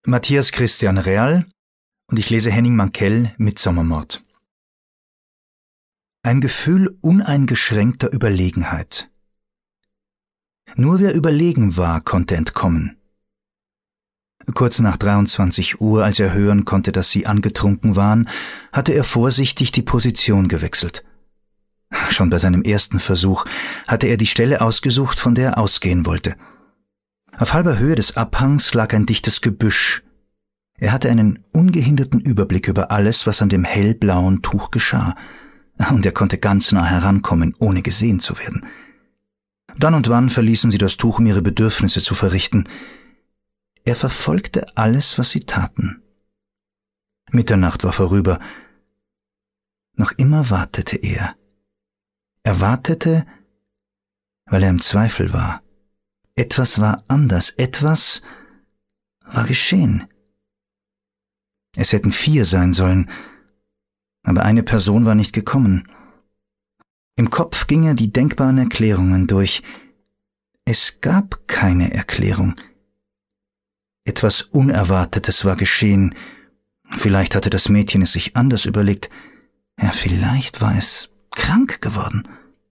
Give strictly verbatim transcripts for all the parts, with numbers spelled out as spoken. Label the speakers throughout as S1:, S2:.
S1: Matthias Christian Real und ich lese Henning Mankell Midtsommermord. Ein Gefühl uneingeschränkter Überlegenheit. Nur wer überlegen war, konnte entkommen. Kurz nach dreiundzwanzig Uhr, als er hören konnte, dass sie angetrunken waren, hatte er vorsichtig die Position gewechselt. Schon bei seinem ersten Versuch hatte er die Stelle ausgesucht, von der er ausgehen wollte. Auf halber Höhe des Abhangs lag ein dichtes Gebüsch. Er hatte einen ungehinderten Überblick über alles, was an dem hellblauen Tuch geschah, und er konnte ganz nah herankommen, ohne gesehen zu werden. Dann und wann verließen sie das Tuch, um ihre Bedürfnisse zu verrichten. Er verfolgte alles, was sie taten. Mitternacht war vorüber. Noch immer wartete er. Er wartete, weil er im Zweifel war. Etwas war anders, etwas war geschehen. Es hätten vier sein sollen, aber eine Person war nicht gekommen. Im Kopf ging er die denkbaren Erklärungen durch. Es gab keine Erklärung. Etwas Unerwartetes war geschehen. Vielleicht hatte das Mädchen es sich anders überlegt. Ja, vielleicht war es krank geworden.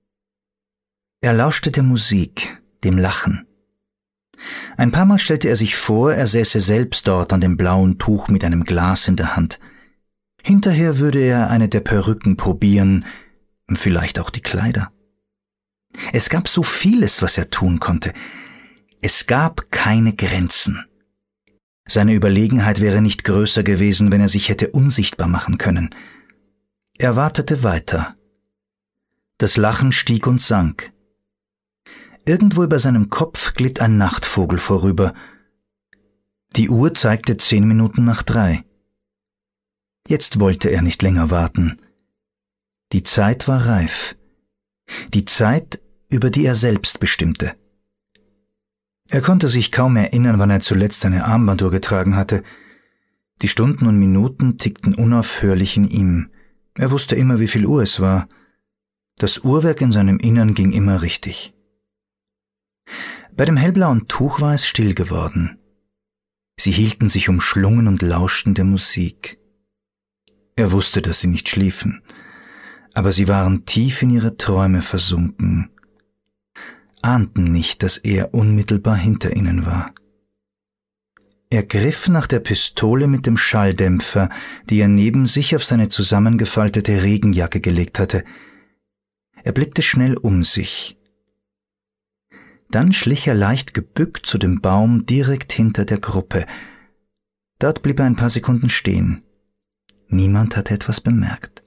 S1: Er lauschte der Musik, dem Lachen. Ein paar Mal stellte er sich vor, er säße selbst dort an dem blauen Tuch mit einem Glas in der Hand. Hinterher würde er eine der Perücken probieren, vielleicht auch die Kleider. Es gab so vieles, was er tun konnte. Es gab keine Grenzen. Seine Überlegenheit wäre nicht größer gewesen, wenn er sich hätte unsichtbar machen können. Er wartete weiter. Das Lachen stieg und sank. Irgendwo über seinem Kopf glitt ein Nachtvogel vorüber. Die Uhr zeigte zehn Minuten nach drei. Jetzt wollte er nicht länger warten. Die Zeit war reif. Die Zeit, über die er selbst bestimmte. Er konnte sich kaum erinnern, wann er zuletzt eine Armbanduhr getragen hatte. Die Stunden und Minuten tickten unaufhörlich in ihm. Er wusste immer, wie viel Uhr es war. Das Uhrwerk in seinem Innern ging immer richtig. Bei dem hellblauen Tuch war es still geworden. Sie hielten sich umschlungen und lauschten der Musik. Er wusste, dass sie nicht schliefen, aber sie waren tief in ihre Träume versunken, ahnten nicht, dass er unmittelbar hinter ihnen war. Er griff nach der Pistole mit dem Schalldämpfer, die er neben sich auf seine zusammengefaltete Regenjacke gelegt hatte. Er blickte schnell um sich. Dann schlich er leicht gebückt zu dem Baum direkt hinter der Gruppe. Dort blieb er ein paar Sekunden stehen. Niemand hatte etwas bemerkt.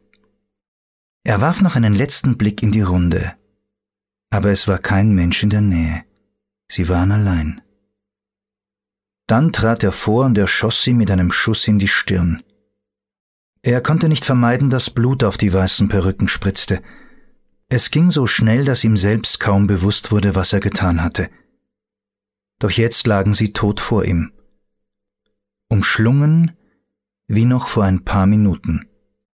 S1: Er warf noch einen letzten Blick in die Runde. Aber es war kein Mensch in der Nähe. Sie waren allein. Dann trat er vor und erschoss sie mit einem Schuss in die Stirn. Er konnte nicht vermeiden, dass Blut auf die weißen Perücken spritzte. Es ging so schnell, dass ihm selbst kaum bewusst wurde, was er getan hatte. Doch jetzt lagen sie tot vor ihm. Umschlungen wie noch vor ein paar Minuten.